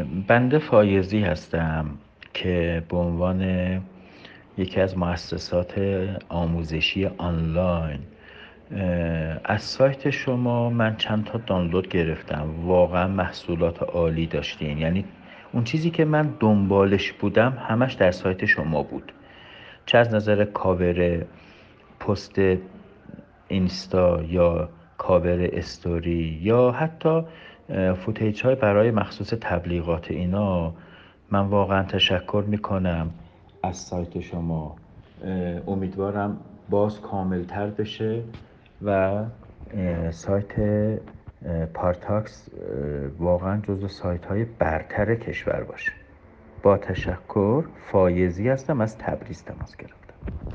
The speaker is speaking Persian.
بنده فایزی هستم که به عنوان یکی از مؤسسات آموزشی آنلاین از سایت شما من چند تا دانلود گرفتم. واقعا محصولات عالی داشتین، یعنی اون چیزی که من دنبالش بودم همش در سایت شما بود، چه از نظر کاور پست اینستا یا کاور استوری یا حتی فوتیج های برای مخصوص تبلیغات. اینا من واقعا تشکر میکنم از سایت شما. امیدوارم باز کاملتر بشه و سایت پارتاکس واقعا جزو سایت های برتر کشور باشه. با تشکر. فایزی هستم، از تبریز تماس گرفتم.